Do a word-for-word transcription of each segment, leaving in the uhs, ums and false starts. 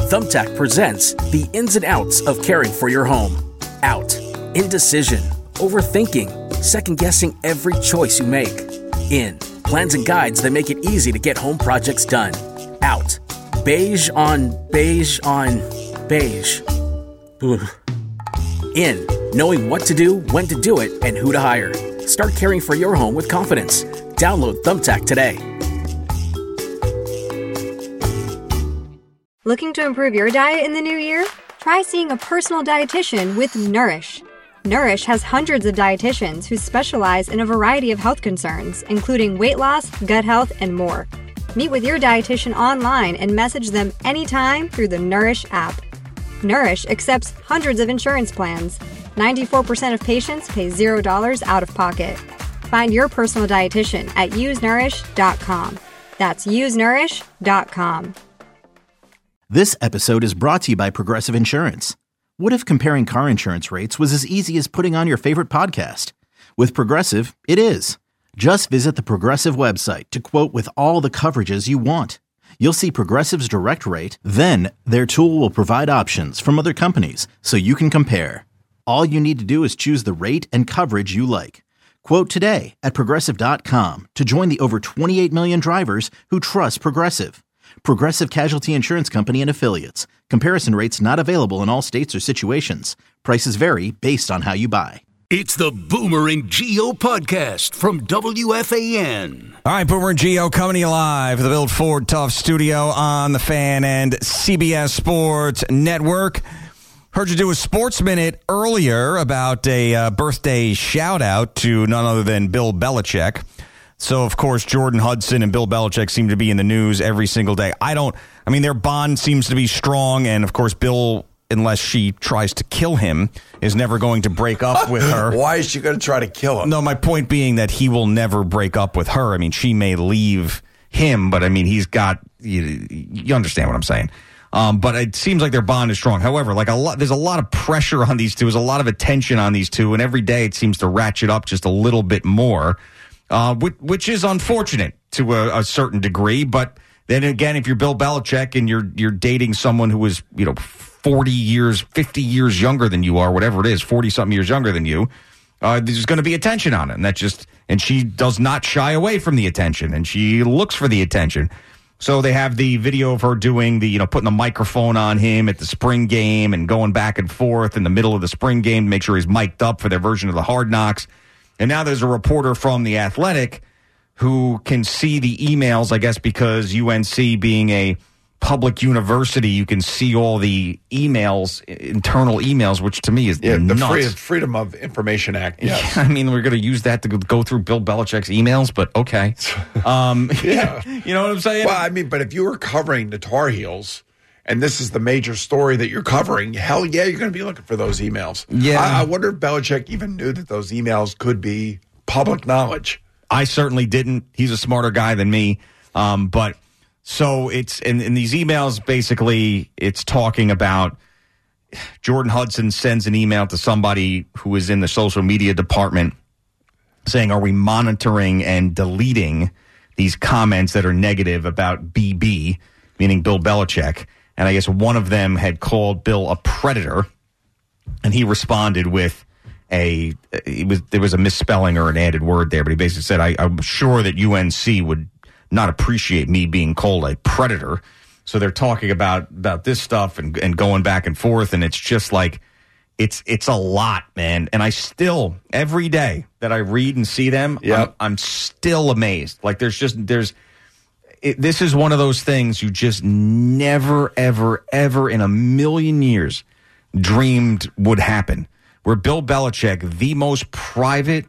Thumbtack presents the ins and outs of caring for your home. Out. Indecision. Overthinking. Second-guessing every choice you make. In. Plans and guides that make it easy to get home projects done. Out. Beige on beige on beige. Ugh. In. Knowing what to do, when to do it, and who to hire. Start caring for your home with confidence. Download Thumbtack today. Looking to improve your diet in the new year? Try seeing a personal dietitian with Nourish. Nourish has hundreds of dietitians who specialize in a variety of health concerns, including weight loss, gut health, and more. Meet with your dietitian online and message them anytime through the Nourish app. Nourish accepts hundreds of insurance plans. ninety-four percent of patients pay zero dollars out of pocket. Find your personal dietitian at use nourish dot com. That's use nourish dot com. This episode is brought to you by Progressive Insurance. What if comparing car insurance rates was as easy as putting on your favorite podcast? With Progressive, it is. Just visit the Progressive website to quote with all the coverages you want. You'll see Progressive's direct rate, then their tool will provide options from other companies so you can compare. All you need to do is choose the rate and coverage you like. Quote today at progressive dot com to join the over twenty-eight million drivers who trust Progressive. Progressive Casualty Insurance Company and Affiliates. Comparison rates not available in all states or situations. Prices vary based on how you buy. It's the Boomer and Geo podcast from W F A N. All right, Boomer and Geo coming to you live at the Bill Ford Tough Studio on the Fan and C B S Sports Network. Heard you do a Sports Minute earlier about a uh, birthday shout-out to none other than Bill Belichick. So, of course, Jordan Hudson and Bill Belichick seem to be in the news every single day. I don't, I mean, their bond seems to be strong, and, of course, Bill, unless she tries to kill him, is never going to break up with her. Why is she going to try to kill him? No, my point being that he will never break up with her. I mean, she may leave him, but, I mean, he's got, you, you understand what I'm saying. Um, but it seems like their bond is strong. However, like a lot, there's a lot of pressure on these two. There's a lot of attention on these two, and every day it seems to ratchet up just a little bit more. Uh, which, which is unfortunate to a, a certain degree, but then again, if you're Bill Belichick and you're you're dating someone who is, you know, forty years, fifty years younger than you are, whatever it is, forty something years younger than you, uh, there's going to be attention on it, and that just and she does not shy away from the attention, and she looks for the attention. So they have the video of her doing the, you know, putting the microphone on him at the spring game and going back and forth in the middle of the spring game to make sure he's mic'd up for their version of the Hard Knocks. And now there's a reporter from The Athletic who can see the emails, I guess, because U N C being a public university, you can see all the emails, internal emails, which to me is yeah, the nuts. Free, Freedom of Information Act. Yes. Yeah, I mean, we're going to use that to go through Bill Belichick's emails, but okay. Um, yeah. You know what I'm saying? Well, I mean, but if you were covering the Tar Heels, and this is the major story that you're covering, hell yeah, you're going to be looking for those emails. Yeah. I, I wonder if Belichick even knew that those emails could be public knowledge. I certainly didn't. He's a smarter guy than me. Um, but so it's in, in these emails, basically, it's talking about Jordan Hudson sends an email to somebody who is in the social media department saying, are we monitoring and deleting these comments that are negative about B B, meaning Bill Belichick? And I guess one of them had called Bill a predator, and he responded with a it was there was a misspelling or an added word there, but he basically said, I, I'm sure that U N C would not appreciate me being called a predator. So they're talking about about this stuff and, and going back and forth, and it's just like it's it's a lot, man. And I still, every day that I read and see them, yep. I'm, I'm still amazed. Like there's just there's It, this is one of those things you just never, ever, ever in a million years dreamed would happen. Where Bill Belichick, the most private,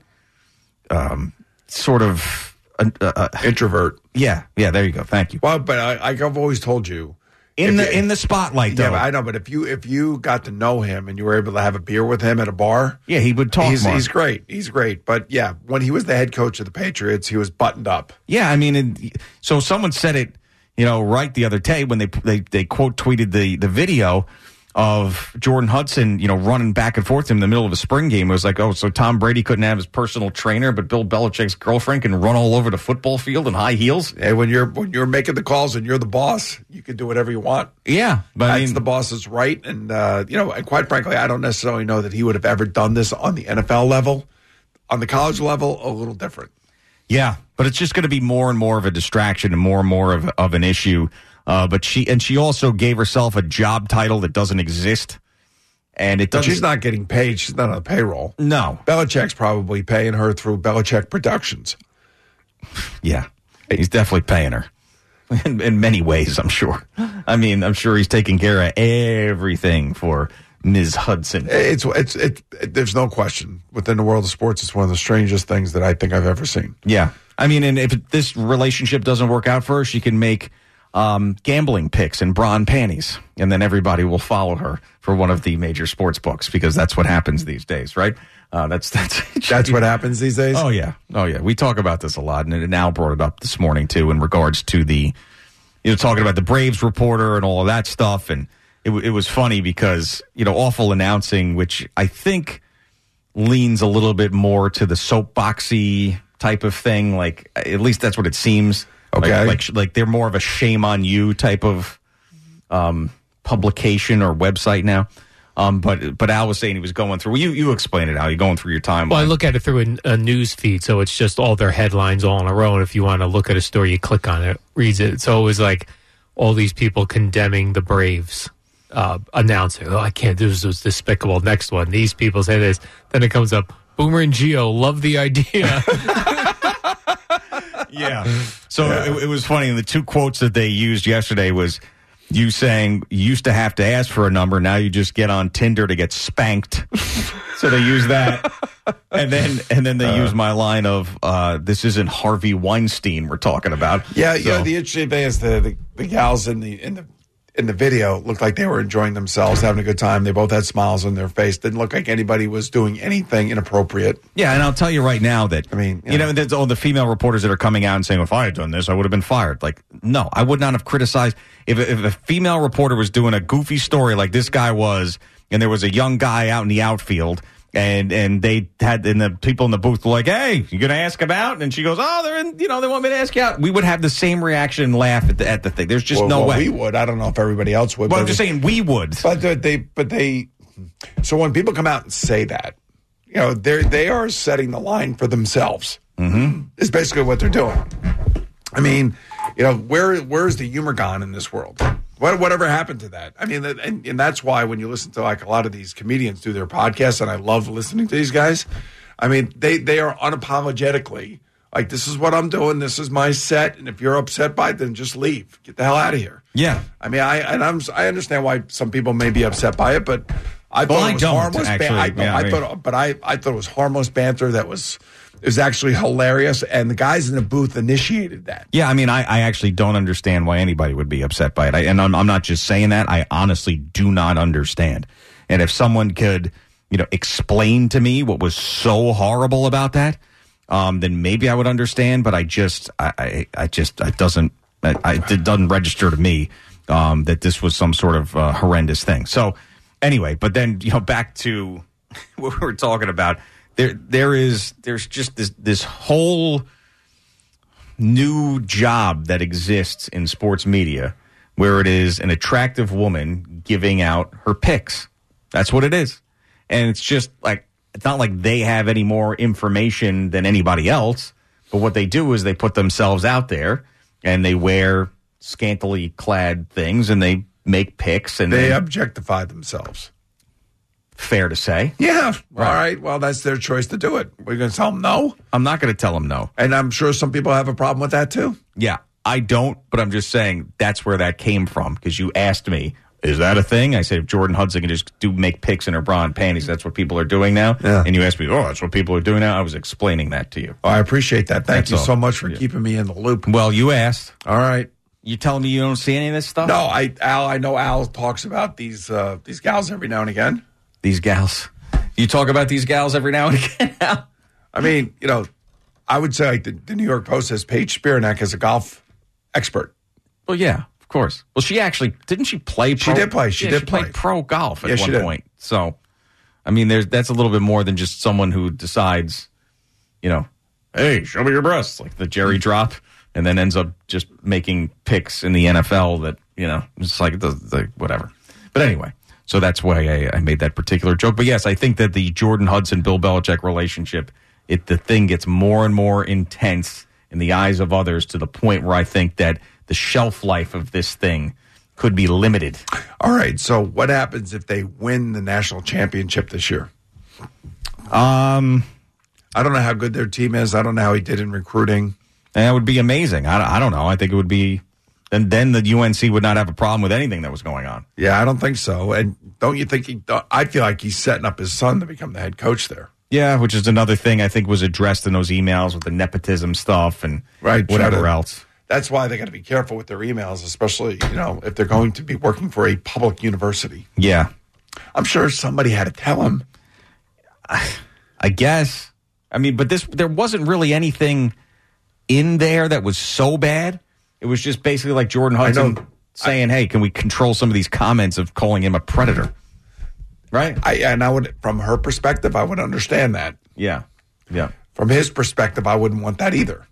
um, sort of uh, uh, introvert. Yeah, yeah. There you go. Thank you. Well, but I, I've always told you in the you, in the spotlight. Though. Yeah, but I know. But if you if you got to know him and you were able to have a beer with him at a bar, yeah, he would talk. He's, more. he's great. He's great. But yeah, when he was the head coach of the Patriots, he was buttoned up. Yeah, I mean, it, so someone said it, you know, right the other day when they they they quote tweeted the the video. of Jordan Hudson, you know, running back and forth in the middle of a spring game. It was like, oh, so Tom Brady couldn't have his personal trainer, but Bill Belichick's girlfriend can run all over the football field in high heels. Hey, when you're when you're making the calls and you're the boss, you can do whatever you want. Yeah, but that's I mean, the boss's right. And uh, you know, and quite frankly, I don't necessarily know that he would have ever done this on the N F L level. On the college level, a little different. Yeah, but it's just going to be more and more of a distraction and more and more of of an issue. Uh, but she and she also gave herself a job title that doesn't exist. And it doesn't. She's not getting paid. She's not on the payroll. No. Belichick's probably paying her through Belichick Productions. Yeah. He's definitely paying her. In, in many ways, I'm sure. I mean, I'm sure he's taking care of everything for Miz Hudson. It's, it's, it, it, there's no question. Within the world of sports, it's one of the strangest things that I think I've ever seen. Yeah. I mean, and if this relationship doesn't work out for her, she can make Um, gambling picks and brawn panties, and then everybody will follow her for one of the major sports books because that's what happens these days, right? Uh, that's that's that's what happens these days. Oh yeah, oh yeah. We talk about this a lot, and Al brought it up this morning too in regards to the, you know, talking about the Braves reporter and all of that stuff, and it, it was funny because you know awful announcing, which I think leans a little bit more to the soapboxy type of thing. Like at least that's what it seems. Okay. Like, like, like they're more of a shame on you type of um, publication or website now. Um, but but Al was saying he was going through. You you explain it, Al. You're going through your timeline. Well, I look at it through a, a news feed, so it's just all their headlines all in a row. And if you want to look at a story, you click on it, reads it. So it was like all these people condemning the Braves uh, announcer. Oh, I can't do this. This was despicable. Next one. These people say this. Then it comes up. Boomer and Gio love the idea. Yeah. So yeah. It, it was funny. And the two quotes that they used yesterday was you saying you used to have to ask for a number. Now you just get on Tinder to get spanked. So they use that. And then and then they uh, use my line of uh, this isn't Harvey Weinstein we're talking about. Yeah. So, you know, the interesting thing is the, the, the gals in the in the in the video looked like they were enjoying themselves, having a good time. They both had smiles on their face. Didn't look like anybody was doing anything inappropriate. Yeah, and I'll tell you right now that, I mean, you, you know, know, there's all the female reporters that are coming out and saying, if I had done this, I would have been fired. Like, no, I would not have criticized. If, if a female reporter was doing a goofy story like this guy was, and there was a young guy out in the outfield, and and they had, and the people in the booth were like, hey, you going to ask about? And she goes, oh, they're in, you know, they want me to ask you out. We would have the same reaction and laugh at the, at the thing. There's just well, no well, way. We would. I don't know if everybody else would. Well, I'm just saying we would. But they, but they, so when people come out and say that, you know, they they are setting the line for themselves. Mm-hmm. Is basically what they're doing. I mean, you know, where where's the humor gone in this world? What, whatever happened to that? I mean, and, and that's why when you listen to like a lot of these comedians do their podcasts, and I love listening to these guys. I mean, they, they are unapologetically like, this is what I'm doing. This is my set. And if you're upset by it, then just leave. Get the hell out of here. Yeah. I mean, I and I'm I understand why some people may be upset by it, but I well, thought I it was don't, harmless. actually, Ban- I, yeah, I, I mean, thought, but I, I thought it was harmless banter that was. It was actually hilarious, and the guys in the booth initiated that. Yeah, I mean, I, I actually don't understand why anybody would be upset by it. I, and I'm, I'm not just saying that. I honestly do not understand. And if someone could, you know, explain to me what was so horrible about that, um, then maybe I would understand. But I just, I, I, I just, it doesn't, I, I, it doesn't register to me um, that this was some sort of uh, horrendous thing. So anyway, but then, you know, back to what we were talking about. There, there is, there's just this, this whole new job that exists in sports media where it is an attractive woman giving out her picks. That's what it is. And it's just like, it's not like they have any more information than anybody else, but what they do is they put themselves out there and they wear scantily clad things and they make picks and they then, objectify themselves. Fair to say. Yeah. Right. All right. Well, that's their choice to do it. We're going to tell them no? I'm not going to tell them no. And I'm sure some people have a problem with that too. Yeah, I don't, but I'm just saying that's where that came from because you asked me, is that a thing? I said, if Jordan Hudson can just do make picks in her bra and panties, that's what people are doing now. Yeah. And you asked me, oh, that's what people are doing now. I was explaining that to you. Oh, I appreciate that. Thank That's you all. so much for Yeah. keeping me in the loop. Well, you asked. All right. You telling me you don't see any of this stuff? No, I Al, I know Al talks about these uh, these gals every now and again. These gals. You talk about these gals every now and again, Al? I mean, you know, I would say like the, the New York Post says Paige Spiranek is a golf expert. Well, yeah, of Of course. Well, she actually didn't she play pro? She did play. She yeah, did she play. played pro golf at Yeah, she one did. point. So, I mean, there's that's a little bit more than just someone who decides, you know, hey, show me your breasts, like the Jerry drop, and then ends up just making picks in the N F L that, you know, it's like the, the whatever. But anyway, so that's why I, I made that particular joke. But yes, I think that the Jordan Hudson, Bill Belichick relationship, it the thing gets more and more intense in the eyes of others to the point where I think that the shelf life of this thing could be limited. All right, so what happens if they win the national championship this year? Um, I don't know how good their team is. I don't know how he did in recruiting. That would be amazing. I, I don't know. I think it would be, then then the U N C would not have a problem with anything that was going on. Yeah, I don't think so. And don't you think he, I feel like he's setting up his son to become the head coach there. Yeah, which is another thing I think was addressed in those emails with the nepotism stuff and Right, whatever try to- else. That's why they got to be careful with their emails, especially, you know, if they're going to be working for a public university. Yeah. I'm sure somebody had to tell him. I guess. I mean, but this there wasn't really anything in there that was so bad. It was just basically like Jordan Hudson know. saying, hey, can we control some of these comments of calling him a predator? Right? I and I would, from her perspective, I would understand that. Yeah. Yeah. From his perspective, I wouldn't want that either.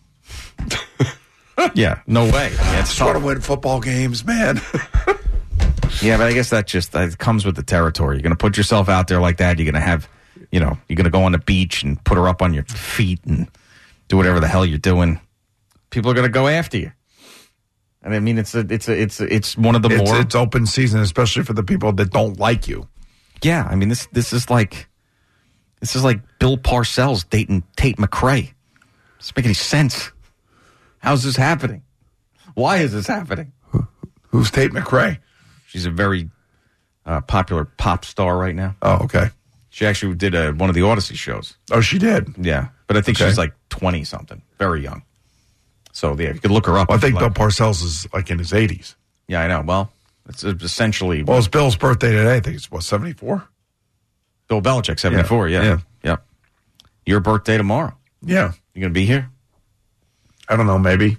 Yeah. No way. I mean, it's I just want tough. to win football games, man. Yeah, but I guess that just that comes with the territory. You're going to put yourself out there like that. You're going to have, you know, you're going to go on the beach and put her up on your feet and do whatever the hell you're doing. People are going to go after you. And I mean, it's a, it's a, it's a, it's one of the It's, more. it's open season, especially for the people that don't like you. Yeah, I mean, this this is like this is like Bill Parcells dating Tate McRae. Doesn't make any sense. How's this happening? Why is this happening? Who's Tate McRae? She's a very uh, popular pop star right now. Oh, okay. She actually did a, one of the Odyssey shows. Oh, she did. Yeah, but I think Okay. she's like twenty something, very young. So yeah, you could look her up. Well, I if think you Bill like. Parcells is like in his eighties. Yeah, I know. Well, it's essentially Well, it's Bill's birthday today. I think it's, what, seventy-four? Bill Belichick, seventy-four. Yeah, Yeah, yeah, yeah. Your birthday tomorrow. Yeah. You gonna be here? I don't know, maybe.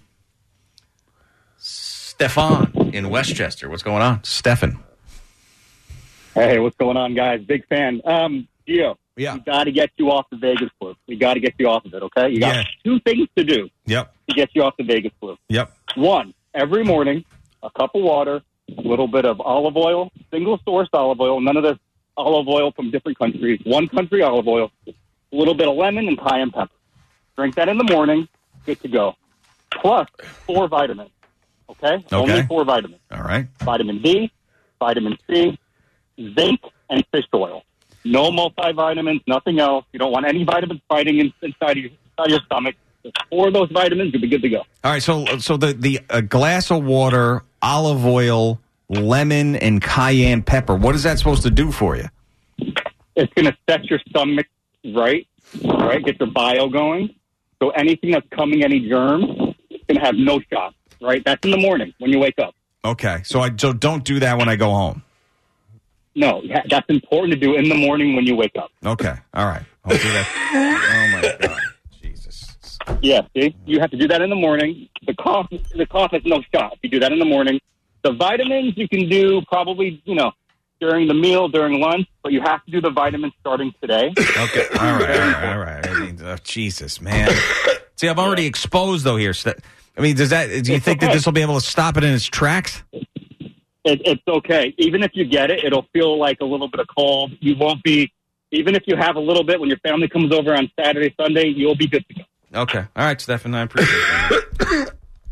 Stefan in Westchester. What's going on, Stefan? Hey, what's going on, guys? Big fan. Um, Gio, Yeah. we got to get you off the Vegas flu. We got to get you off of it, okay? You got Yeah. two things to do Yep. to get you off the Vegas flu. Yep. One, every morning, a cup of water, a little bit of olive oil, single source olive oil, none of this olive oil from different countries, one country olive oil, a little bit of lemon and cayenne pepper. Drink that in the morning, good to go. Plus four vitamins, okay? Only four vitamins. All right. Vitamin D, vitamin C, zinc, and fish oil. No multivitamins, nothing else. You don't want any vitamins fighting in, inside, your, inside your stomach. Just four of those vitamins, you'll be good to go. All right. So, so the the a glass of water, olive oil, lemon, and cayenne pepper. What is that supposed to do for you? It's going to set your stomach right, right? Get your bile going. So anything that's coming, any germs, it's going to have no shot, right? That's in the morning when you wake up. Okay. So I so don't do that when I go home. No, yeah, that's important to do in the morning when you wake up. Okay. All right. I'll do that. Oh my God. Jesus. Yeah, see? You have to do that in the morning. The cough, the cough has no shot if you do that in the morning. The vitamins you can do probably, you know, during the meal, during lunch, but you have to do the vitamins starting today. Okay. All right. All right. All right. I mean, oh, Jesus, man. See, I'm already exposed though here. Ste- I mean, does that? Do you It's think okay. that this will be able to stop it in its tracks? It, it's okay. Even if you get it, it'll feel like a little bit of cold. You won't be, even if you have a little bit when your family comes over on Saturday, Sunday, you'll be good to go. Okay. All right, Stefan. I appreciate that.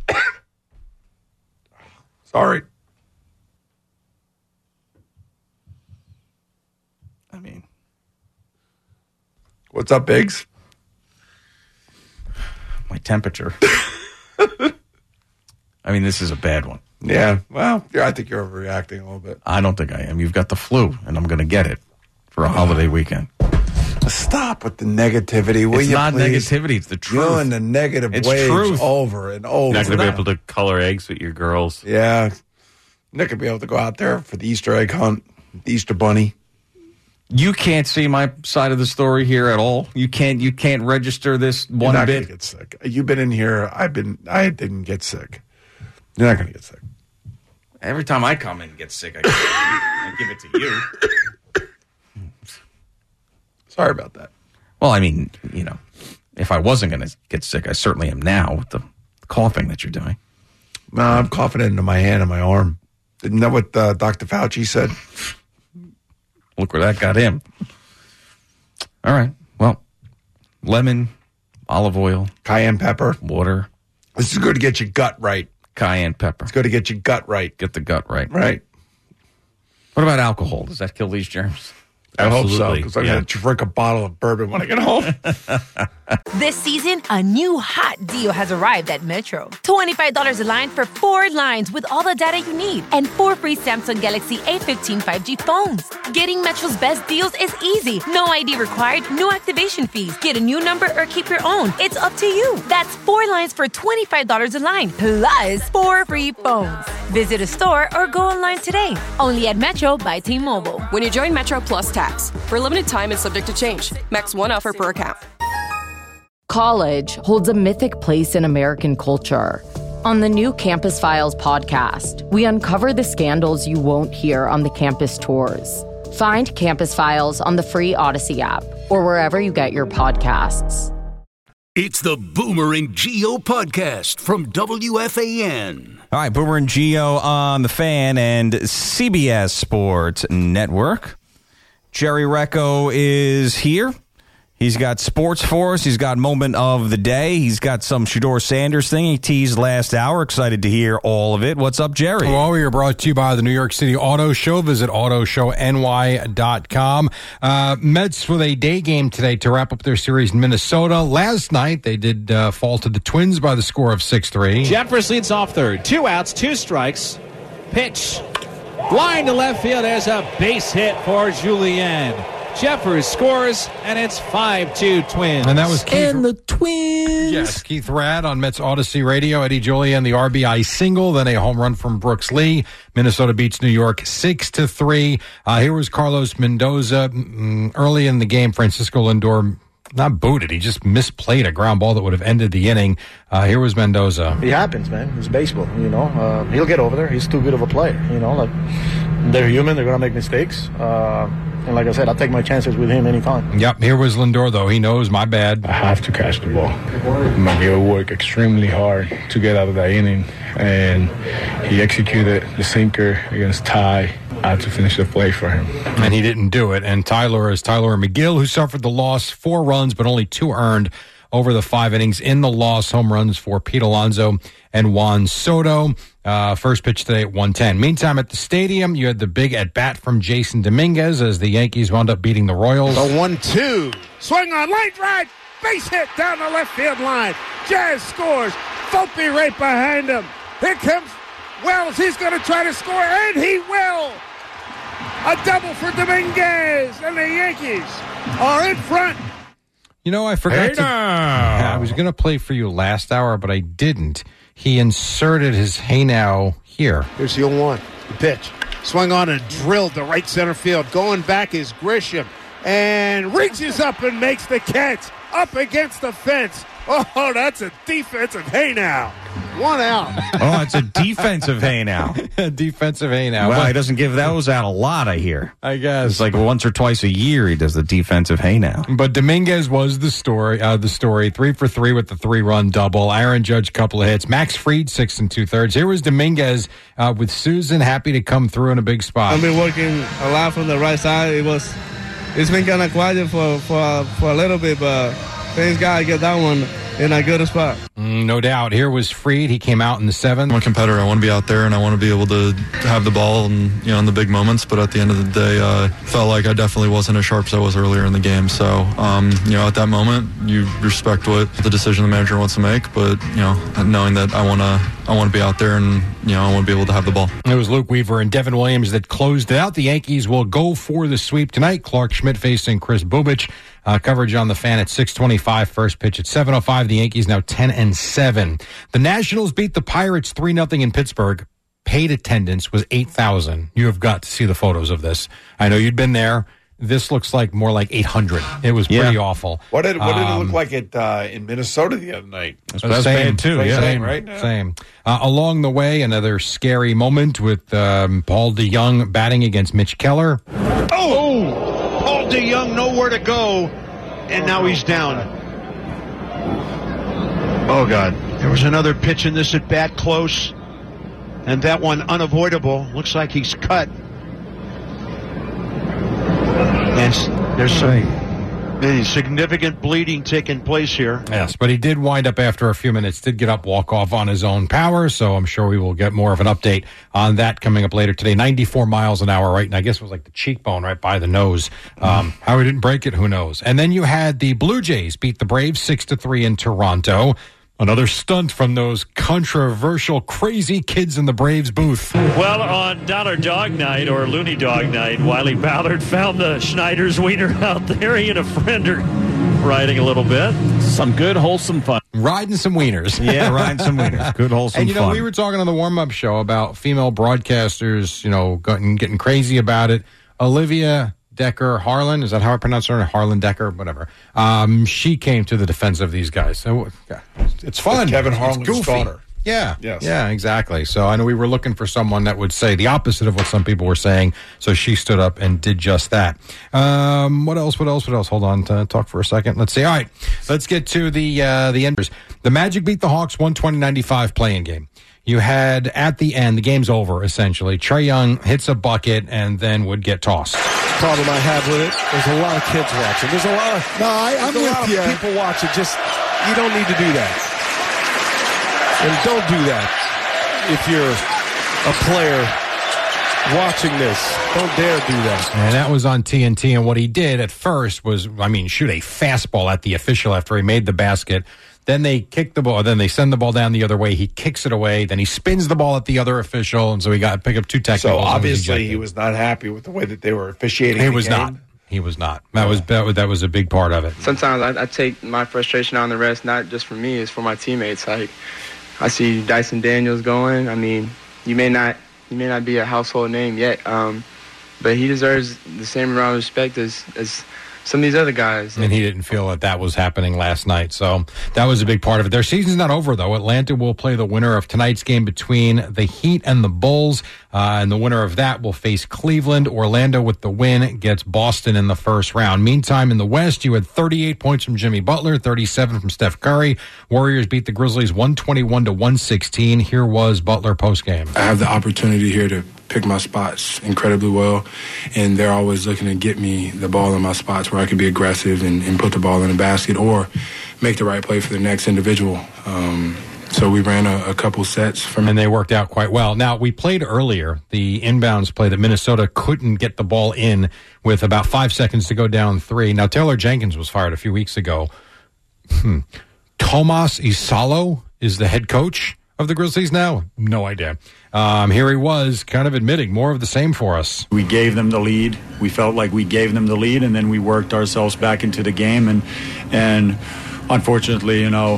Sorry. I mean, What's up, Biggs? my temperature. I mean, this is a bad one. Yeah. Well, yeah, I think you're overreacting a little bit. I don't think I am. You've got the flu, and I'm going to get it for a holiday weekend. Stop with the negativity, will It's you not please? negativity. It's the truth. Doing the negative It's waves truth. over and over. You're not going to be not. able to color eggs with your girls. Yeah. You're not going to be able to go out there for the Easter egg hunt, the Easter bunny. You can't see my side of the story here at all. You can't. You can't register this You're one not bit. going to get sick. You've been in here. I've been. I didn't get sick. You're not going to get sick. Every time I come in and get sick, I give, I give it to you. Sorry about that. Well, I mean, you know, if I wasn't going to get sick, I certainly am now with the coughing that you're doing. No, I'm coughing into my hand and my arm. Isn't that what uh, Doctor Fauci said? Look where that got him. All right. Well, lemon, olive oil, cayenne pepper, water. This is good to get your gut right. Cayenne pepper. It's good to get your gut right. Get the gut right. Right. What about alcohol? Does that kill these germs? I Absolutely. hope so, because I'm Yeah. going to drink a bottle of bourbon when I get home. This season, a new hot deal has arrived at Metro. twenty-five dollars a line for four lines with all the data you need and four free Samsung Galaxy A fifteen five G phones. Getting Metro's best deals is easy. No I D required, no activation fees. Get a new number or keep your own. It's up to you. That's four lines for twenty-five dollars a line, plus four free phones. Visit a store or go online today. Only at Metro by T-Mobile. When you join Metro Plus tax, for a limited time and subject to change. Max one offer per account. College holds a mythic place in American culture. On the new Campus Files podcast, we uncover the scandals you won't hear on the campus tours. Find Campus Files on the free Odyssey app or wherever you get your podcasts. It's the Boomer and Geo podcast from W F A N. All right, Boomer and Geo on the Fan and C B S Sports Network. Jerry Recco is here. He's got sports for us. He's got moment of the day. He's got some Shedeur Sanders thing he teased last hour. Excited to hear all of it. What's up, Jerry? Well, we are brought to you by the New York City Auto Show. Visit auto show N Y dot com. Uh, Mets with a day game today to wrap up their series in Minnesota. Last night, they did uh, fall to the Twins by the score of six three. Jeffers leads off third. Two outs, two strikes. Pitch. Blind to left field. There's a base hit for Julien. Jeffers scores, and it's five two Twins. And that was Keith. And the Twins. Yes, Keith Rad on Mets Odyssey Radio. Eddie Julien, the R B I single, then a home run from Brooks Lee. Minnesota beats New York six to three. Uh, here was Carlos Mendoza. Mm, early in the game, Francisco Lindor not booted. He just misplayed a ground ball that would have ended the inning. Uh, here was Mendoza. It happens, man. It's baseball, you know. Uh, he'll get over there. He's too good of a player, you know. Like, they're human. They're going to make mistakes. Uh, and like I said, I'll take my chances with him anytime. Yep, here was Lindor, though. He knows, my bad. I have to catch the ball. McGill worked extremely hard to get out of that inning, and he executed the sinker against Ty. I had to finish the play for him. And he didn't do it. And Tyler is Tyler McGill, who suffered the loss. Four runs, but only two earned over the five innings. In the loss, home runs for Pete Alonso and Juan Soto. Uh, first pitch today at one ten. Meantime, at the stadium, you had the big at-bat from Jason Dominguez as the Yankees wound up beating the Royals. The one two. Swing on, line drive, base hit down the left field line. Jazz scores. Volpe right behind him. Here comes Wells. He's going to try to score, and he will. A double for Dominguez, and the Yankees are in front. You know, I forgot Hey to. now. I was going to play for you last hour, but I didn't. He inserted his "Hey Now" here. Here's the oh one. The pitch. Swung on and drilled to right center field. Going back is Grisham. And reaches up and makes the catch. Up against the fence. Oh, that's a defensive hey now. One out. Oh, it's a defensive hey now. Defensive hey now. Well, But- he doesn't give those out a lot, I hear. I guess. It's like once or twice a year he does the defensive hey now. But Dominguez was the story. Uh, the story three for three with the three-run double. Aaron Judge, couple of hits. Max Fried, six and two thirds. Here was Dominguez uh, with Susan happy to come through in a big spot. I've been working a lot from the right side. It was, it's been kind of quiet for for for a little bit, but thanks God I get that one in a good spot. Mm, no doubt. Here was Fried. He came out in the seventh. I'm a competitor. I want to be out there and I want to be able to have the ball and, you know, in the big moments. But at the end of the day, uh, felt like I definitely wasn't as sharp as I was earlier in the game. So, um, you know, at that moment, you respect what the decision the manager wants to make. But, you know, knowing that I want to I want to be out there and, you know, I want to be able to have the ball. It was Luke Weaver and Devin Williams that closed it out. The Yankees will go for the sweep tonight. Clark Schmidt facing Chris Bubich. Uh, coverage on the Fan at six twenty-five. First pitch at seven oh five. The Yankees now ten and seven. The Nationals beat the Pirates three nothing in Pittsburgh. Paid attendance was eight thousand. You have got to see the photos of this. I know you'd been there. This looks like more like eight hundred. It was Yeah. pretty awful. What did what did it Um, look like at uh, in Minnesota the other night? That's what I was saying, too. Same, Yeah. same, right? Same. Uh, along the way, another scary moment with um, Paul DeYoung batting against Mitch Keller. Oh, Paul DeYoung nowhere to go, and now he's down. Oh, God. There was another pitch in this at bat close, and that one unavoidable. Looks like he's cut. And s- there's some uh, significant bleeding taking place here. Yes, but he did wind up after a few minutes, did get up, walk off on his own power, so I'm sure we will get more of an update on that coming up later today. ninety-four miles an hour, right? And I guess it was like the cheekbone right by the nose. Um, how he didn't break it, who knows? And then you had the Blue Jays beat the Braves six to three in Toronto. Another stunt from those controversial, crazy kids in the Braves booth. Well, on Dollar Dog Night or Looney Dog Night, Wiley Ballard found the Schneider's wiener out there. He and a friend are riding a little bit. Some good, wholesome fun. Riding some wieners. Yeah, riding some wieners. Good, wholesome And, you know, fun. we were talking on the warm-up show about female broadcasters, you know, getting, getting crazy about it. Olivia Decker Harlan, is that how I pronounce her? Harlan Decker, whatever. Um, she came to the defense of these guys. So yeah, it's fun. Kevin It's Harlan's goofy. daughter. Yeah, Yes. yeah, exactly. So I know we were looking for someone that would say the opposite of what some people were saying. So she stood up and did just that. Um, what else? What else? What else? Hold on to talk for a second. Let's see. All right, let's get to the uh, the enders. The Magic beat the Hawks one twenty ninety-five playing game. You had at the end, the game's over essentially. Trae Young hits a bucket and then would get tossed. Problem I have with it, there's a lot of kids watching. There's a lot of No, I, I'm there's a with lot you. of people watching. Just you don't need to do that, and don't do that if you're a player watching this. Don't dare do that. And that was on T N T. And what he did at first was, I mean, shoot a fastball at the official after he made the basket. Then they kick the ball. Then they send the ball down the other way. He kicks it away. Then he spins the ball at the other official. And so he got pick up two technicals. So and was obviously ejected. he was not happy with the way that they were officiating. He the was game. not. He was not. That was that was, that was a big part of it. Sometimes I, I take my frustration on the rest, not just for me, it's for my teammates. Like I see Dyson Daniels going. I mean, you may not you may not be a household name yet, um, but he deserves the same amount of respect as as some of these other guys. And he didn't feel that that was happening last night. So that was a big part of it. Their season's not over, though. Atlanta will play the winner of tonight's game between the Heat and the Bulls. Uh, and the winner of that will face Cleveland. Orlando, with the win, gets Boston in the first round. Meantime, in the West, you had thirty-eight points from Jimmy Butler, thirty-seven from Steph Curry. Warriors beat the Grizzlies one twenty-one to one sixteen. Here was Butler postgame. I have the opportunity here to pick my spots incredibly well, and they're always looking to get me the ball in my spots where I can be aggressive and, and put the ball in the basket or make the right play for the next individual. Um, so we ran a, a couple sets from, and they worked out quite well. Now, we played earlier the inbounds play that Minnesota couldn't get the ball in with about five seconds to go down three. Now, Taylor Jenkins was fired a few weeks ago. Hmm. Tomas Isalo is the head coach of the Grizzlies now? No idea. Um, here he was kind of admitting more of the same for us. We gave them the lead. We felt like we gave them the lead, and then we worked ourselves back into the game. And and unfortunately, you know,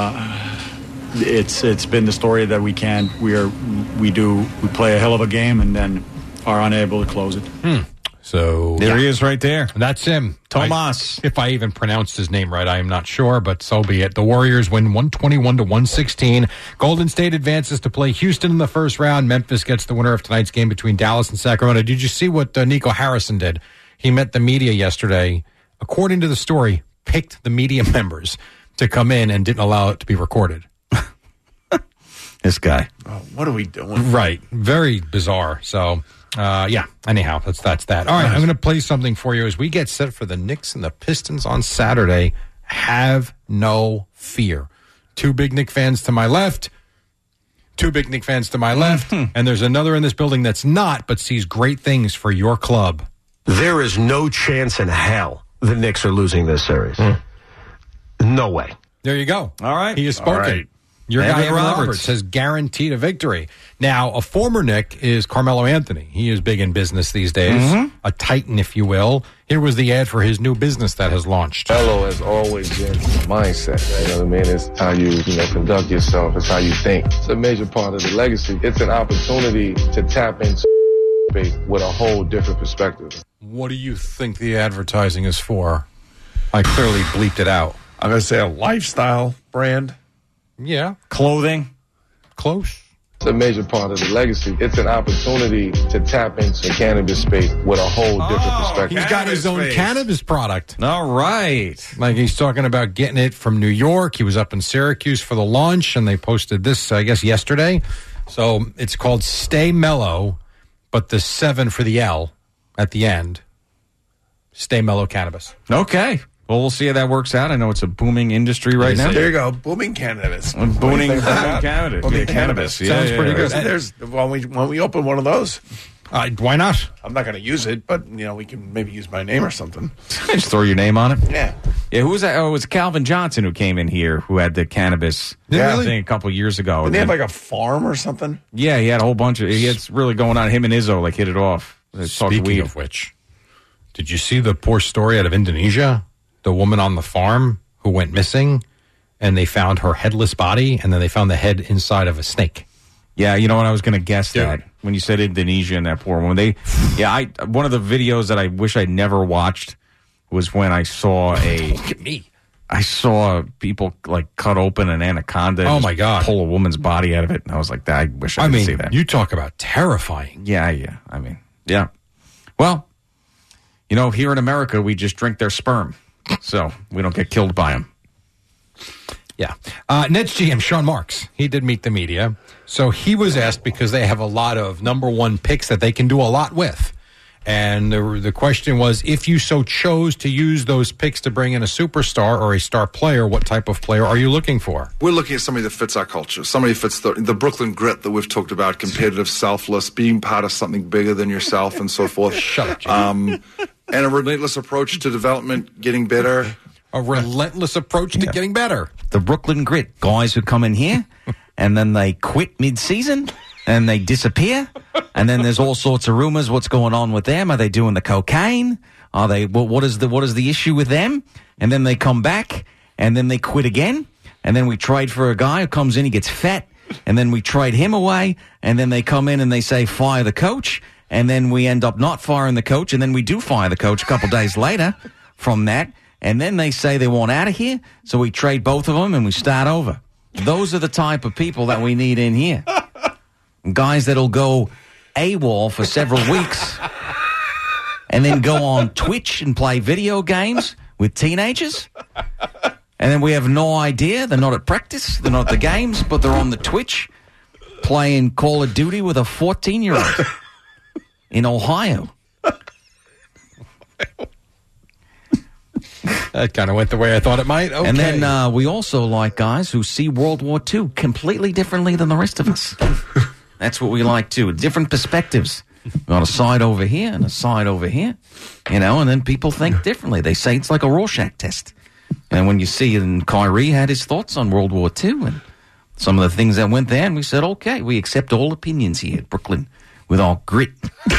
uh, it's it's been the story that we can't. We are we do we play a hell of a game and then are unable to close it. Hmm. So there yeah. he is right there. That's him. Tomas. I, if I even pronounced his name right, I am not sure, but so be it. The Warriors win one twenty-one to one sixteen. Golden State advances to play Houston in the first round. Memphis gets the winner of tonight's game between Dallas and Sacramento. Did you see what uh, Nico Harrison did? He met the media yesterday. According to the story, picked the media members to come in and didn't allow it to be recorded. This guy. Oh, what are we doing? Right. Very bizarre. So, uh, yeah. Anyhow, that's that's that. All right, I'm going to play something for you as we get set for the Knicks and the Pistons on Saturday. Have no fear. Two big Knick fans to my left, two big Knick fans to my left, and there's another in this building that's not, but sees great things for your club. There is no chance in hell the Knicks are losing this series. Mm. No way. There you go. All right. He has spoken. All right. Your Evan guy, Evan Roberts. Roberts. has guaranteed a victory. Now, a former Knick is Carmelo Anthony. He is big in business these days, Mm-hmm. a titan, if you will. Here was the ad for his new business that has launched. Melo has always been mindset. You know what I mean? It's how you, you know, conduct yourself. It's how you think. It's a major part of the legacy. It's an opportunity to tap into debate with a whole different perspective. What do you think the advertising is for? I clearly bleeped it out. I'm going to say a lifestyle brand. Yeah. Clothing. Close. It's a major part of the legacy. It's an opportunity to tap into the cannabis space with a whole different Oh, perspective. he's got his own space. cannabis product. All right. Like he's talking about getting it from New York. He was up in Syracuse for the launch, and they posted this, I guess, yesterday. So it's called Stay Mellow, but the seven for the L at the end. Stay Mellow Cannabis. Okay. Well, we'll see how that works out. I know it's a booming industry right now. There you go. Booming cannabis. Booming, booming cannabis. Booming Yeah, cannabis. Yeah, Sounds yeah, pretty yeah. good. There's, when, we, when we open one of those. Uh, why not? I'm not going to use it, but, you know, we can maybe use my name or something. Just throw your name on it. Yeah. Yeah, who was that? Oh, it was Calvin Johnson who came in here who had the cannabis Yeah. I think a couple years ago. Didn't they have And like a farm or something? yeah, he had a whole bunch of, he had really going on. Him and Izzo like hit it off. They talked Speaking weed. of which, did you see the poor story out of Indonesia? The woman on the farm who went missing, and they found her headless body, and then they found the head inside of a snake. Yeah, you know what? I was going to guess that when you said Indonesia and that poor woman. They, yeah, I one of the videos that I wish I never watched was when I saw a. Look at me. I saw people like cut open an anaconda. And Oh, just my God. Pull a woman's body out of it, and I was like, I wish I, I could mean, see that. you talk about terrifying. Yeah, yeah. I mean, yeah. Well, you know, here in America, we just drink their sperm, so we don't get killed by them. Yeah. Uh, Nets G M Sean Marks, he did meet the media. So he was asked because they have a lot of number one picks that they can do a lot with. And the, the question was, if you so chose to use those picks to bring in a superstar or a star player, what type of player are you looking for? We're looking at somebody that fits our culture. Somebody who fits the, the Brooklyn grit that we've talked about, competitive, selfless, being part of something bigger than yourself and so forth. Shut up, Jimmy. Um, and a relentless approach to development, getting better. A relentless approach to getting better. The Brooklyn Grit, guys who come in here and then they quit mid-season and they disappear. And then there's all sorts of rumors. What's going on with them? Are they doing the cocaine? Are they? Well, what is the what is the issue with them? And then they come back and then they quit again. And then we trade for a guy who comes in, he gets fat, and then we trade him away. And then they come in and they say fire the coach. And then we end up not firing the coach. And then we do fire the coach a couple days later from that. And then they say they want out of here, so we trade both of them and we start over. Those are the type of people that we need in here. Guys that'll go AWOL for several weeks and then go on Twitch and play video games with teenagers. And then we have no idea. They're not at practice. They're not at the games, but they're on the Twitch playing Call of Duty with a fourteen-year-old in Ohio. That kind of went the way I thought it might. Okay. And then uh, we also like guys who see World War Two completely differently than the rest of us. That's what we like too. Different perspectives. We got a side over here and a side over here, you know, and then people think differently. They say it's like a Rorschach test. And when you see, and Kyrie had his thoughts on World War Two and some of the things that went there, and we said, okay, we accept all opinions here at Brooklyn with our grit.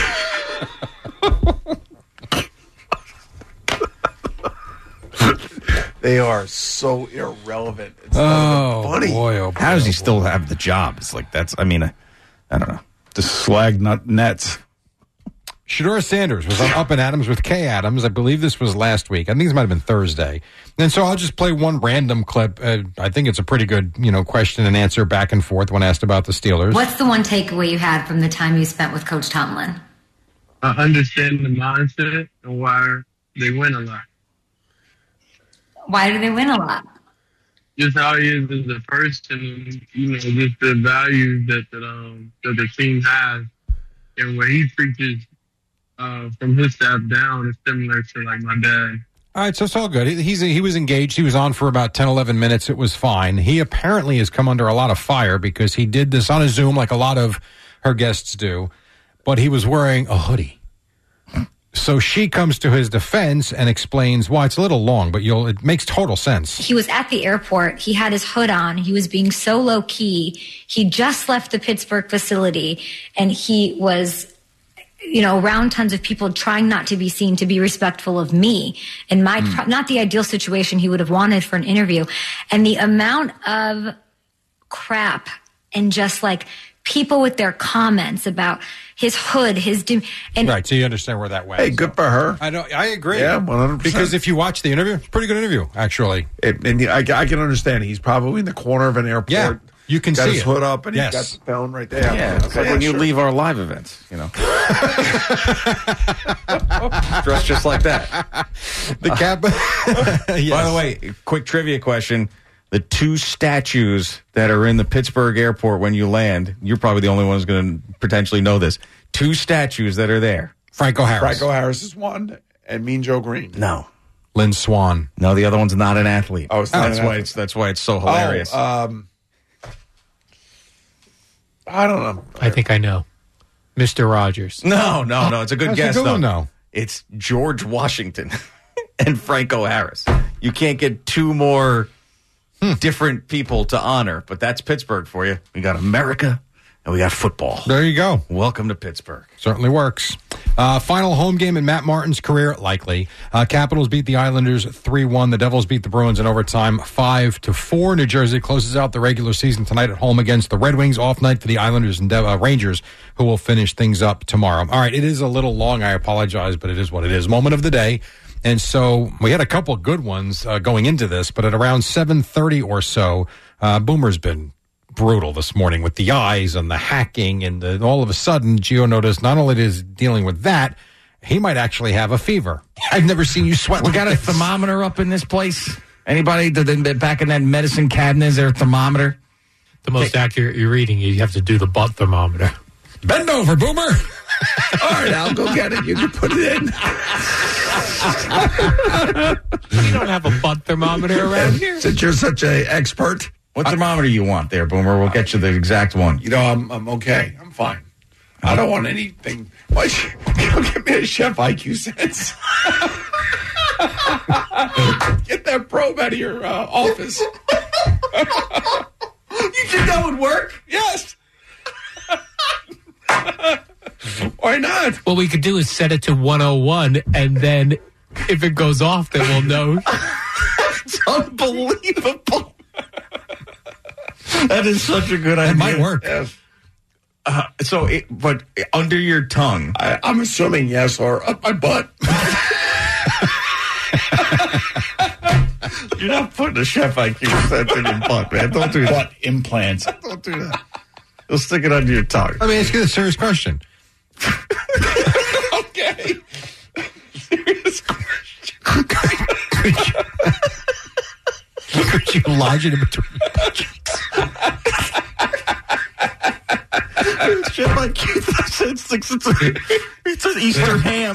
They are so irrelevant. It's Oh, not even funny. boy, oh, boy, How does he oh, still have the job? It's like, that's, I mean, I, I don't know. The slag nut nets. Shedeur Sanders was on Up and Adams with Kay Adams. I believe this was last week. I think this might have been Thursday. And so I'll just play one random clip. Uh, I think it's a pretty good, you know, question and answer back and forth when asked about the Steelers. What's the one takeaway you had from the time you spent with Coach Tomlin? I understand the mindset and why they win a lot. Why do they win a lot? Just how he is as a person, you know, just the values that that, um, that the team has, and what he preaches uh, from his staff down is similar to like my dad. All right, so it's all good. He, he's he was engaged. He was on for about ten, eleven minutes. It was fine. He apparently has come under a lot of fire because he did this on a Zoom like a lot of her guests do, but he was wearing a hoodie. So she comes to his defense and explains why. It's a little long, but you'll it makes total sense. He was at the airport. He had his hood on. He was being so low key. He just left the Pittsburgh facility and he was, you know, around tons of people trying not to be seen, to be respectful of me and my, mm. not the ideal situation he would have wanted for an interview. And the amount of crap and just like people with their comments about his hood, his dim- and Right, so you understand where that went. Hey, good for her. I know. I agree. Yeah, one hundred percent. Because if you watch the interview, it's a pretty good interview, actually. It, and I, I can understand. He's probably in the corner of an airport. Yeah, you can got see his it. hood up, and Yes. he's got the phone right there. Yeah, it's like when you leave our live events, you know. Dressed just like that. The cap. Yes. By the way, quick trivia question. The two statues that are in the Pittsburgh airport when you land, you're probably the only one who's going to potentially know this. Two statues that are there. Franco Harris. Franco Harris is one, and Mean Joe Green. No. Lynn Swan. No, the other one's not an athlete. Oh, it's not that's an why athlete. it's that's why it's so hilarious. Oh, um, I don't know. I think I know. Mister Rogers. no, no, no. It's a good That's a guess, good though. one, though. It's George Washington and Franco Harris. You can't get two more different people to honor, but that's Pittsburgh for you. We got America and we got football. There you go. Welcome to Pittsburgh. Certainly works. Uh, final home game in Matt Martin's career, likely. Uh, Capitals beat the Islanders three one. The Devils beat the Bruins in overtime five to four. New Jersey closes out the regular season tonight at home against the Red Wings. Off night for the Islanders and Dev- uh, Rangers, who will finish things up tomorrow. All right, it is a little long. I apologize, but it is what it is. Moment of the day. And so we had a couple of good ones uh, going into this, but at around seven thirty or so, uh, Boomer's been brutal this morning with the eyes and the hacking, and the, all of a sudden, Gio noticed not only is dealing with that, he might actually have a fever. I've never seen you sweat. We like got a this. thermometer up in this place. Anybody did they- back in that medicine cabinet? Is there a thermometer? The most accurate you're reading, you have to do the butt thermometer. Bend over, Boomer. All right, I'll go get it. You can put it in. We don't have a butt thermometer around here. Since you're such an expert, What thermometer you want there, Boomer? We'll get you the exact one. you know I'm I'm okay. I'm fine. I don't want anything. Why should you give me a Chef I Q sense? Get that probe out of your uh, office. You think that would work? Yes. Why not? What we could do is set it to one oh one, and then if it goes off, then we'll know. It's unbelievable. That is such a good idea. It might work. Yes. Uh, so, it, but under your tongue. I, I'm assuming yes, or up my butt. You're not putting a Chef I Q sense in your butt, man. Don't do that. Butt implants. Don't do that. You'll stick it under your tongue. Let me ask you a serious question. Okay. Serious question. Could you, could you lodge it in between your butt cheeks? Chef I Q sense. It's, it's, a, it's an Easter ham.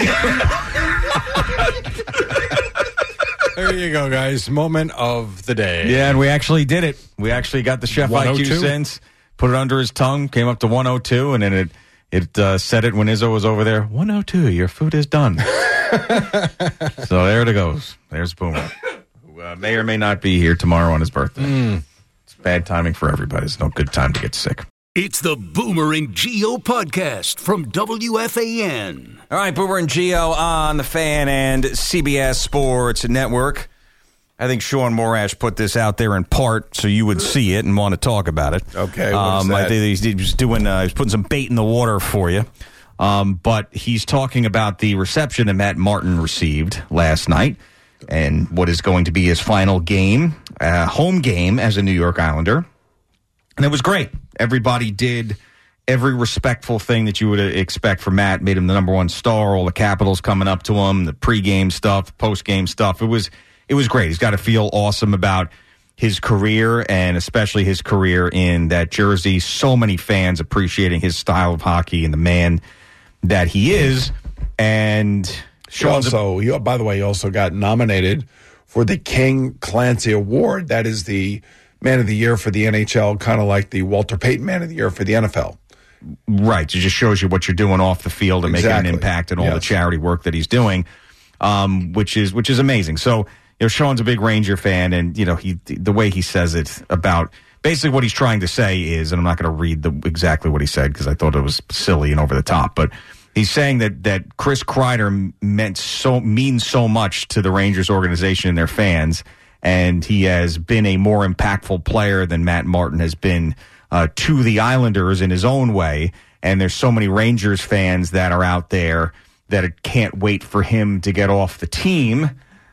There you go, guys. Moment of the day. Yeah, and we actually did it. We actually got the Chef I Q one oh two? sense, put it under his tongue, came up to one oh two, and then it it uh, said it when Izzo was over there. one oh two, your food is done. So there it goes. There's Boomer, who uh, may or may not be here tomorrow on his birthday. Mm. It's bad timing for everybody. It's no good time to get sick. It's the Boomer and Gio podcast from W F A N. All right, Boomer and Gio on the Fan and C B S Sports Network. I think Sean Morash put this out there in part so you would see it and want to talk about it. Okay, what um, is that? I think he's, he was doing, uh, he's putting some bait in the water for you. Um, but he's talking about the reception that Matt Martin received last night and what is going to be his final game, uh, home game as a New York Islander. And it was great. Everybody did every respectful thing that you would expect from Matt. Made him the number one star. All the Capitals coming up to him, the pregame stuff, postgame stuff. It was it was great. He's got to feel awesome about his career and especially his career in that jersey. So many fans appreciating his style of hockey and the man that he is. And He also, he, by the way, he also got nominated for the King Clancy Award. That is the Man of the Year for the N H L, kind of like the Walter Payton Man of the Year for the N F L. Right. It just shows you what you're doing off the field and Exactly. making an impact and all Yes. the charity work that he's doing, um, which is which is amazing. So, you know, Sean's a big Ranger fan, and, you know, he the way he says it about basically what he's trying to say is, and I'm not going to read the exactly what he said because I thought it was silly and over the top, but he's saying that that Chris Kreider meant so means so much to the Rangers organization and their fans, and he has been a more impactful player than Matt Martin has been uh, to the Islanders in his own way. And there's so many Rangers fans that are out there that it can't wait for him to get off the team.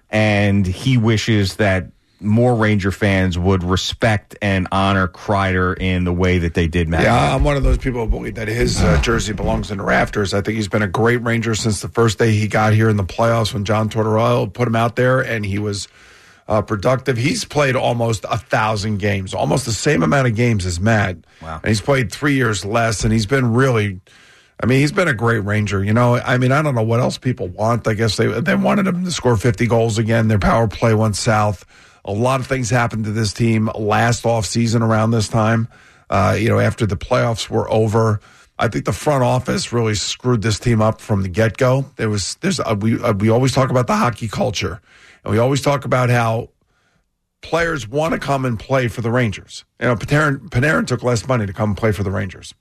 And he wishes that more Ranger fans would respect and honor Kreider in the way that they did Matt. Yeah, I'm one of those people who believe that his uh, jersey belongs in the rafters. I think he's been a great Ranger since the first day he got here in the playoffs when John Tortorella put him out there, and he was uh, productive. He's played almost a thousand games, almost the same amount of games as Matt. Wow. And he's played three years less, and he's been really, I mean, he's been a great Ranger. You know, I mean, I don't know what else people want. I guess they they wanted him to score fifty goals again. Their power play went south. A lot of things happened to this team last offseason around this time, uh, you know, after the playoffs were over. I think the front office really screwed this team up from the get-go. There was, there's, uh, we uh, we always talk about the hockey culture, and we always talk about how players want to come and play for the Rangers. You know, Panarin, Panarin took less money to come and play for the Rangers.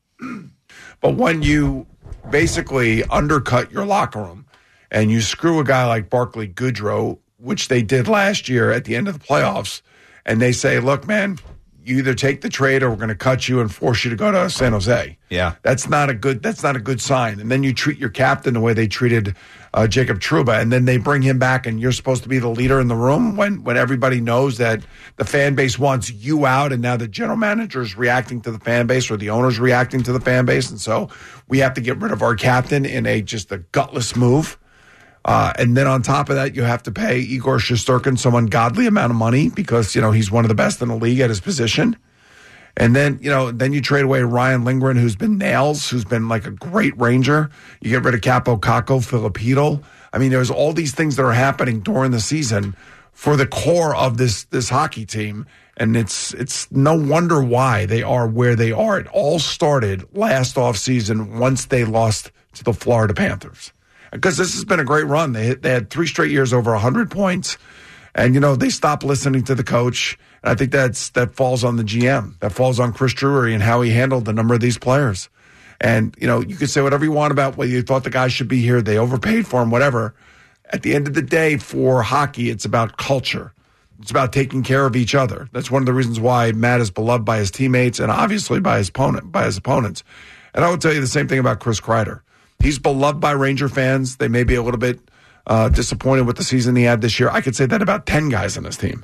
But when you basically undercut your locker room and you screw a guy like Barclay Goodrow, which they did last year at the end of the playoffs, and they say, look, man, you either take the trade or we're going to cut you and force you to go to San Jose. Yeah. That's not a good that's not a good sign. And then you treat your captain the way they treated uh, Jacob Trouba, and then they bring him back and you're supposed to be the leader in the room when, when everybody knows that the fan base wants you out, and now the general manager is reacting to the fan base or the owner's reacting to the fan base, and so we have to get rid of our captain in a just a gutless move. Uh, and then on top of that, you have to pay Igor Shesterkin some ungodly amount of money because, you know, he's one of the best in the league at his position. And then, you know, then you trade away Ryan Lindgren, who's been nails, who's been like a great Ranger. You get rid of Capo Caco, Filipino. I mean, there's all these things that are happening during the season for the core of this this hockey team. And it's it's no wonder why they are where they are. It all started last offseason once they lost to the Florida Panthers. Because this has been a great run. They hit, they had three straight years over one hundred points. And, you know, they stopped listening to the coach. And I think that's that falls on the G M. That falls on Chris Drury and how he handled the number of these players. And, you know, you can say whatever you want about whether you thought the guy should be here, they overpaid for him, whatever. At the end of the day, for hockey, it's about culture. It's about taking care of each other. That's one of the reasons why Matt is beloved by his teammates and obviously by his opponent, by his opponents. And I would tell you the same thing about Chris Kreider. He's beloved by Ranger fans. They may be a little bit uh, disappointed with the season he had this year. I could say that about ten guys on his team.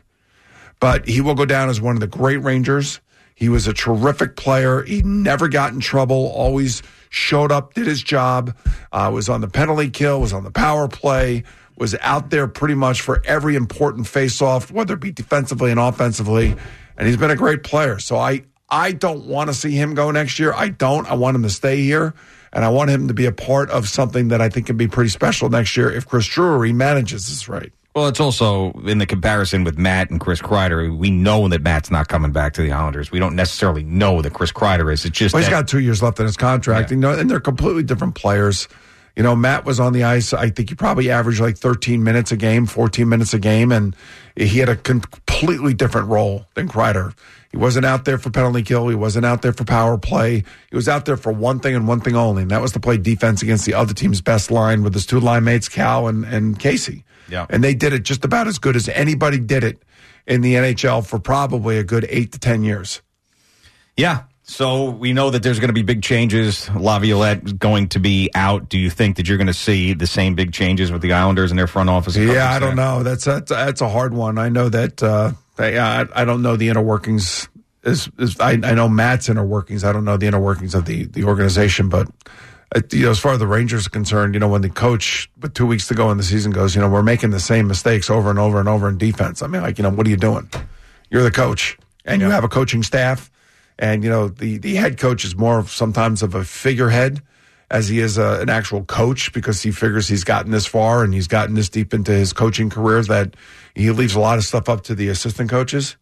But he will go down as one of the great Rangers. He was a terrific player. He never got in trouble, always showed up, did his job, uh, was on the penalty kill, was on the power play, was out there pretty much for every important face-off, whether it be defensively and offensively. And he's been a great player. So I, I don't want to see him go next year. I don't. I want him to stay here. And I want him to be a part of something that I think can be pretty special next year if Chris Drury manages this right. Well, it's also in the comparison with Matt and Chris Kreider. We know that Matt's not coming back to the Islanders. We don't necessarily know that Chris Kreider is. It's just well, he's that, got two years left in his contract, yeah. you know, and they're completely different players. You know, Matt was on the ice. I think he probably averaged like thirteen minutes a game, fourteen minutes a game, and he had a completely different role than Kreider. He wasn't out there for penalty kill. He wasn't out there for power play. He was out there for one thing and one thing only, and that was to play defense against the other team's best line with his two line mates, Cal and, and Casey. Yeah. And they did it just about as good as anybody did it in the N H L for probably a good eight to ten years. Yeah. So we know that there's going to be big changes. Laviolette going to be out. Do you think that you're going to see the same big changes with the Islanders and their front office? Yeah, I don't know. That's that's, that's a hard one. I know that uh, they, I, I don't know the inner workings. Is, is I, I know Matt's inner workings. I don't know the inner workings of the, the organization. But uh, you know, as far as the Rangers are concerned, you know, when the coach, with two weeks to go in the season, goes, you know, we're making the same mistakes over and over and over in defense. I mean, like, you know, what are you doing? You're the coach, and yeah. you have a coaching staff. And, you know, the, the head coach is more of sometimes of a figurehead as he is a, an actual coach because he figures he's gotten this far and he's gotten this deep into his coaching career that he leaves a lot of stuff up to the assistant coaches.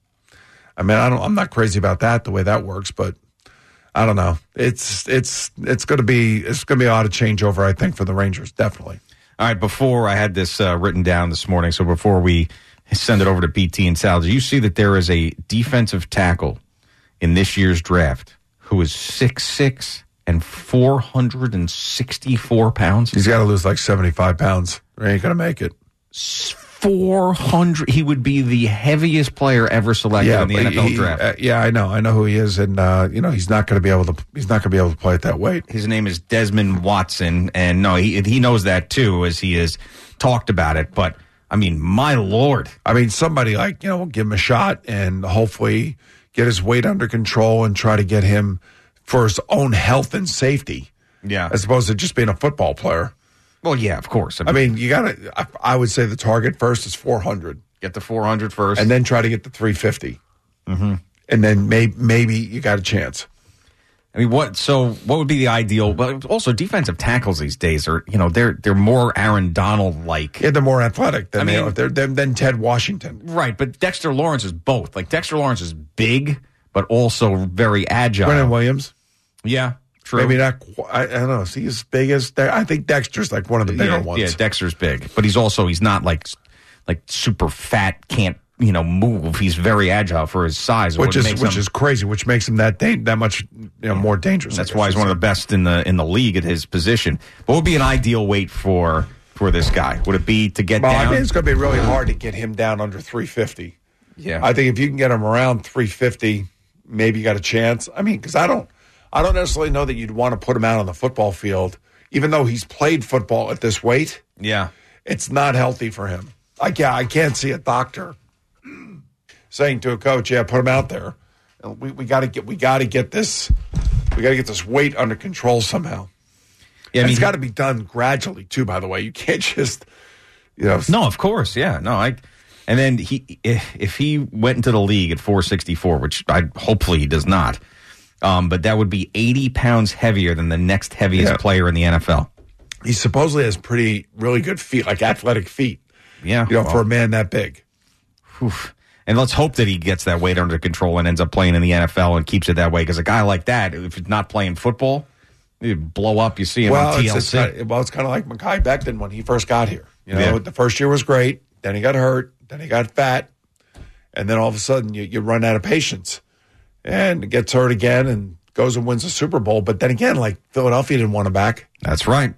I mean, I don't, I'm not crazy about that, the way that works, but I don't know. It's it's it's going to be it's going to be a lot of changeover, I think, for the Rangers, definitely. All right, before I had this uh, written down this morning, so before we send it over to B T and Sal, do you see that there is a defensive tackle in this year's draft who is six six and four hundred sixty-four pounds? He's got to lose like seventy-five pounds. Or he ain't going to make it. four hundred. He would be the heaviest player ever selected Yeah, in the but N F L he- draft. uh, yeah, I know. I know who he is, and uh, you know he's not going to be able to. He's not going to be able to play at that weight. His name is Desmond Watson, and no, he he knows that too, as he has talked about it. But I mean, my lord, I mean, somebody like you know will give him a shot and hopefully get his weight under control and try to get him for his own health and safety. Yeah, as opposed to just being a football player. Well, yeah, of course. I mean, you got to. I, I would say the target first is four hundred. Get the four hundred first, and then try to get the three fifty. Mm-hmm. And then may, maybe you got a chance. I mean, what? So, what would be the ideal? But also, defensive tackles these days are, you know, they're they're more Aaron Donald like. Yeah, they're more athletic than I mean, they are. They're, they're than Ted Washington. Right, but Dexter Lawrence is both. Like Dexter Lawrence is big, but also very agile. Brennan Williams. Yeah. True. Maybe not. qu- I, I don't know. Is he as big as? De- I think Dexter's like one of the bigger yeah, ones. Yeah, Dexter's big, but he's also he's not like like super fat, can't you know move. He's very agile for his size, which is makes which him- is crazy. Which makes him that da- that much you know more dangerous. That's why he's one of the best in the in the league at his position. What would be an ideal weight for for this guy? Would it be to get Well, down? I mean, it's going to be really hard to get him down under three fifty. Yeah. I think if you can get him around three fifty, maybe you got a chance. I mean, because I don't, I don't necessarily know that you'd want to put him out on the football field, even though he's played football at this weight. Yeah, it's not healthy for him. I can't, I can't see a doctor saying to a coach, "Yeah, put him out there." And we we got to get, we got to get this, we got to get this weight under control somehow. Yeah, I And mean, it's got to be done gradually too. By the way, you can't just, you know. No, of course, yeah, no, I. And then he, if, if he went into the league at four sixty-four, which I hopefully he does not, um, but that would be eighty pounds heavier than the next heaviest Yeah. player in the N F L. He supposedly has pretty, really good feet, like athletic feet. Yeah, you know, well. for a man that big. Whew. And let's hope that he gets that weight under control and ends up playing in the N F L and keeps it that way. Because a guy like that, if he's not playing football, he'd blow up. You see him Well, on T it's, L it's C. kind well, it's kind of like Mekhi Becton when he first got here. You know, Yeah. the first year was great. Then he got hurt. Then he got fat. And then all of a sudden you, you run out of patience and gets hurt again and goes and wins the Super Bowl. But then again, like Philadelphia didn't want him back. That's right.